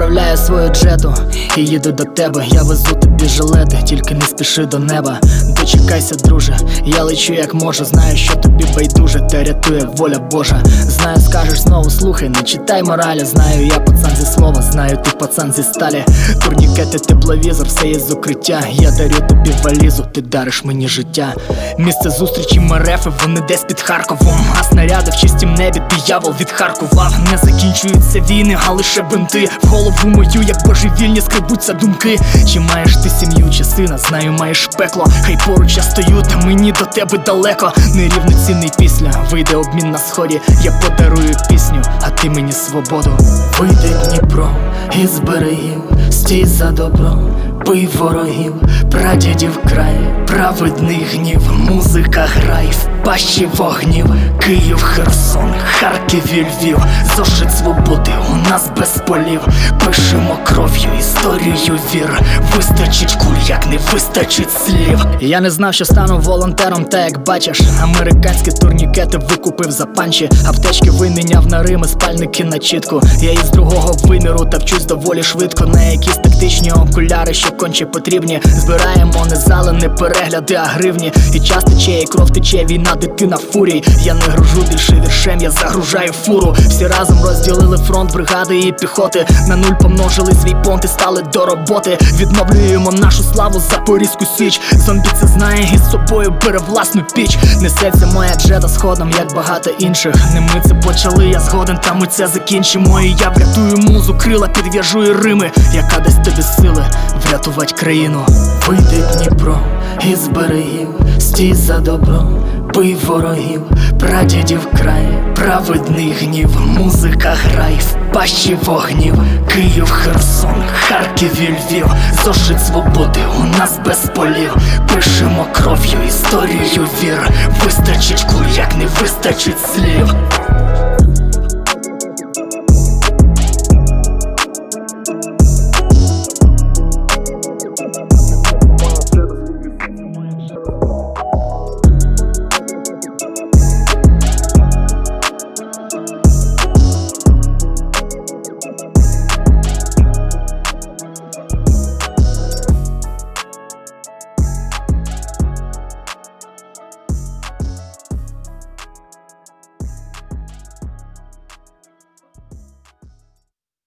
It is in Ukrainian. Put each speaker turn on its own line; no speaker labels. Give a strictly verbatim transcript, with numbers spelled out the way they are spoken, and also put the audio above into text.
Заправляю свою джету і їду до тебе. Я везу тобі жилети, тільки не спіши до неба. Дочекайся, друже, я лечу як можу. Знаю, що тобі байдуже, те рятує воля Божа. Знаю, скажеш знову, слухай, не читай моралі. Знаю, я пацан зі слова, знаю, ти пацан зі сталі. Турнікети, тепловізор, все є з укриття. Я дарю тобі валізу, ти дариш мені життя. Місце зустрічі мерефи, вони десь під Харковом. А снаряди в чистім небі, диявол відхаркував. Не закінчуються війни, а лише бинти. В голову мою, як божевільні, скребуться думки. Чи маєш ти сім'ю, чи сина, знаю, маєш пекло. Хай поруч я стою, та мені до тебе далеко. Нерівноцінний після, вийде обмін на сході. Я подарую пісню, а ти мені свободу. Вийде Дніпро із берегів, стій за добро, бий ворогів, прадідів край, праведний гнів. Музика грай в пащі вогнів. Київ, Херсон, Харків і Львів. Зошит свободи у нас без полів. Пишемо кров'ю історію вір. Вистачить куль, як не вистачить слів. Я не знав, що стану волонтером, та як бачиш, американські турнікети викупив за панчі. Аптечки виміняв на Рими, спальники на чітку. Я із другого виміру та вчусь доволі швидко. На якісь тактичні окуляри, що конче потрібні. Збираємо не зали, не перегляди, а гривні. І час тече, і кров тече, війна, дитина, фурій. Я не гружу більше віршем, я загружаю фуру. Всі разом розділили фронт, бригади і піхоти. На нуль помножили свій понт і стали до роботи. Відновлюємо нашу славу, Запорізьку Січ. Зомбі це знає і з собою бере власну піч. Несеться моя джета сходом, як багато інших. Не ми це почали, я згоден, та ми це закінчимо. І я врятую музу, крила підв'яжу і рими, яка дасть тобі сили врятувати країну. Вийде Дніпро із берегів, стій за добро, бий ворогів, прадідів край, праведний гнів. Музика грай в пащі вогнів. Київ, Херсон, Харків і Львів. Зошит свободи у нас без полів. Пишемо кров'ю історію вір. Вистачить куль, як не вистачить слів.